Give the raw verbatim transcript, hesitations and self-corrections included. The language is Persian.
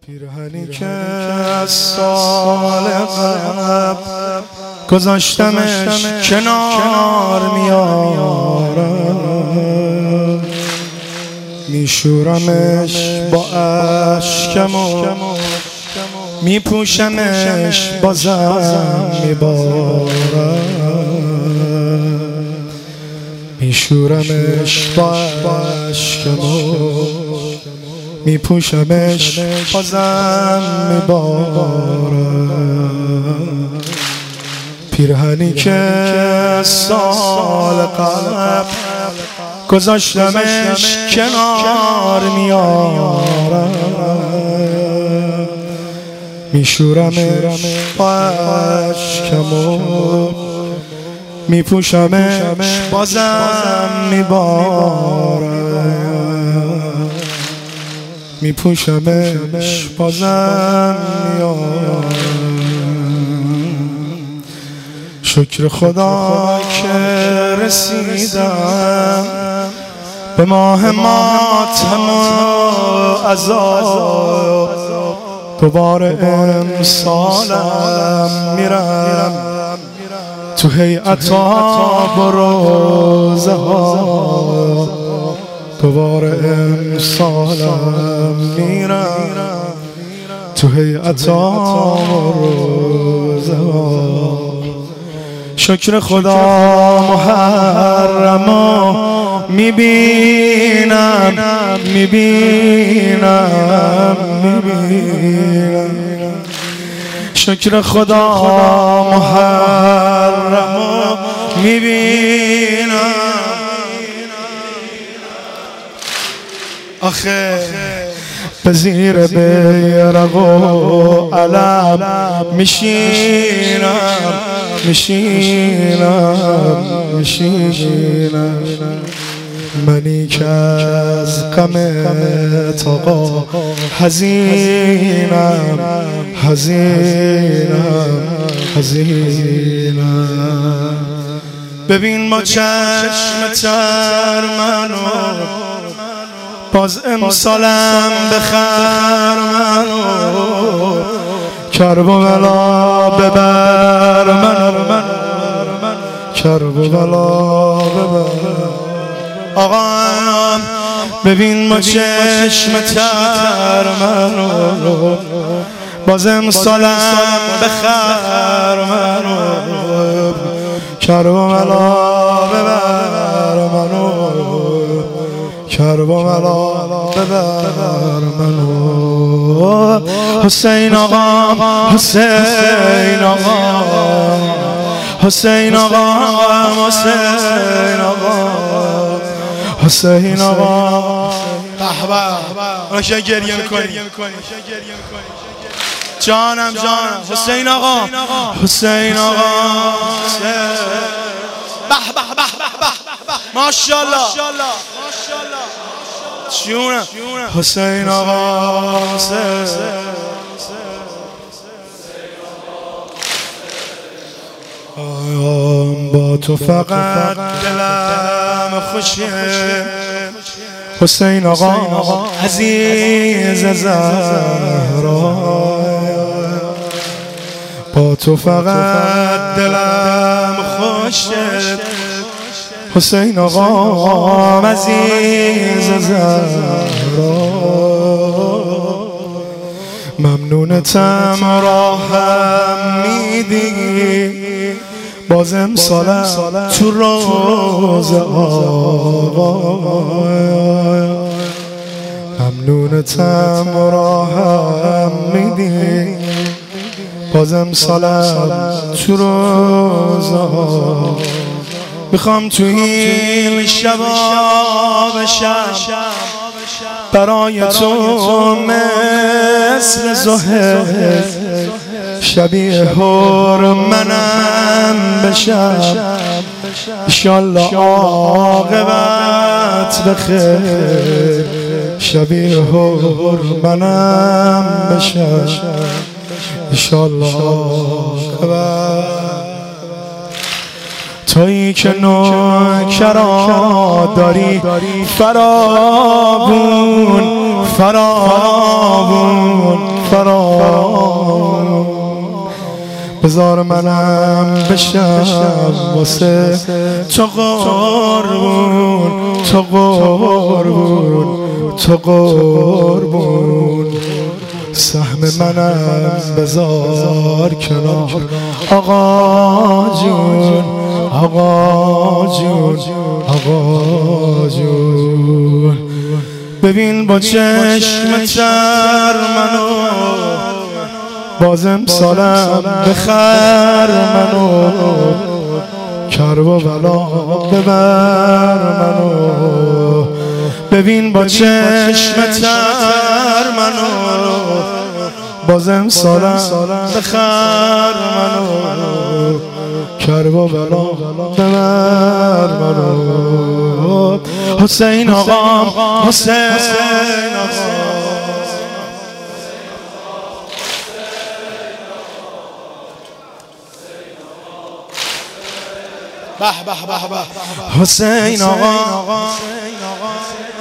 پیرهنی که از سال قبل گذاشتمش کنار میارم، میشورمش با اشکم و میپوشمش بازم میبارم، میشورمش با اشکم و میپوشمش بازم میبارم. پیرهنی که سال قبل گذاشتمش کنار میارم، میشورمش با اشکم و میپوشمش بازم میبارم، میپوشمش بازم میارم. شکر خدا که رسیدم به ماه ماتم و عذاب، دوباره امسالم میرم تو هیئت‌ها و روزه ها، دوباره امسالم میرم تو هیئت‌ها و روزه ها. شکر خدا محرمو میبینم میبینم میبینم، شکر خدا محرمو میبینم. آخه به زیر بیرق و علم میشینم میشینم میشینم، منی که از غمت آقا حزینم حزینم حزینم. ببین با چشم تر منو باز امسالم بخر منو، کرب و بلا ببر منو، کرب و بلا ببر. آقا ببین ما چشم تر منو باز امسالم بخر منو، کرب و بلا ببر منو، کرب و بلا ببر منو. حسین آقا حسین آقا حسین آقا حسین آقا حسین آقا. به به راشه گریه میکنی جانم جانم. حسین آقا حسین آقا به به به به ماشاءالله جونم. حسین آقا با تو فقط دلم خوشه، حسین آقا عزیز زهرا، با تو فقط دلم خوشه، حسین آقا عزیز زهرا. ممنونتم راهم میدی باز امسالم تو روزه آقا، ممنونتم راهم میدی باز امسالم تو روزه آقا. میخوام تو این شبا بشم برای تو مثل زهر، شبیه هور منم بشم، انشالله عاقبت بخیر، شبیه هور منم بشم، انشالله عاقبت. تویی که نوکرا داری فراوون فراوون فراوون بذار منم بشم واسه تو قربون تو قربون تو قربون سهم منم بذار کنار آقا جون آقا جون آقا جون ببین با چشم تر منو بازم سالم بخر منو کرب و بلا ببر منو ببین با چشم تر منو بازم سالم بخر منو کرب و بلا ببر منو حسین آقام حسین آقام به به به به حسین آقا